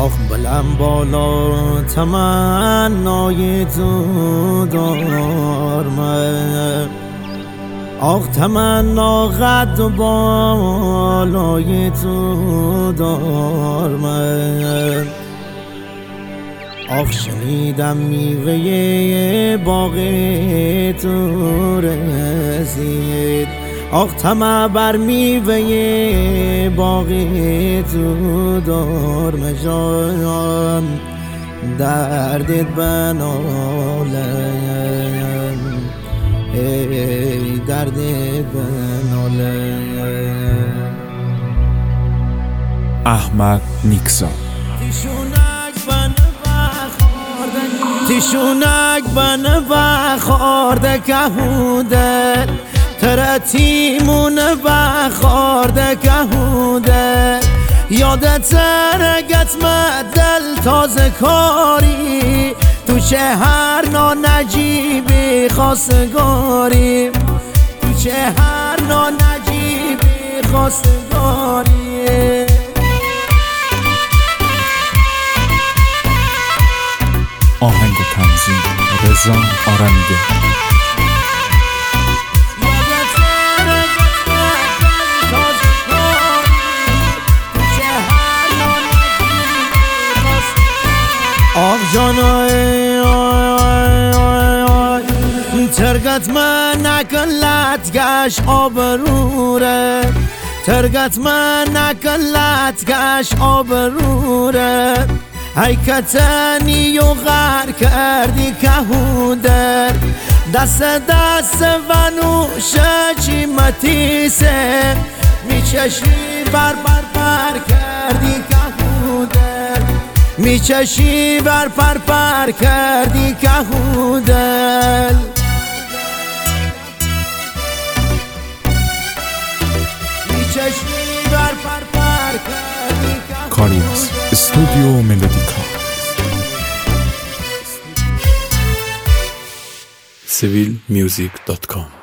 آخ بلند بالا تمنای تو دارم، آخ تمنا قد و بالای تو دارم. آخ شنیدم میوه باغ تو رسید، آخ طمع بر میوه باغ تو دارم جان، دردت بنالم، ای دردت بنالم. احمد نیکسا. تشونك بنا بخورده كهوده، ترى تيمون بخورده كهوده، یادت رگت مدل تازه کاری، تو شهر نجیبی خواستگاری، تو شهر نجیبی خواستگاری. آهنگ تنظیم رضا آرمیده. آخ جانای ترگت من نکلت گش آبروره، ترگت من نکلت گش آبروره، ای کتنی و غر کردی کهودر، دست دست و نوشه چی متیسه، میچشی بر کردی کهودر، میچشی بر کردی کهودر. میچشی بر کردی کهودر. کاریوس استودیو ملودیکا. civilmusic.com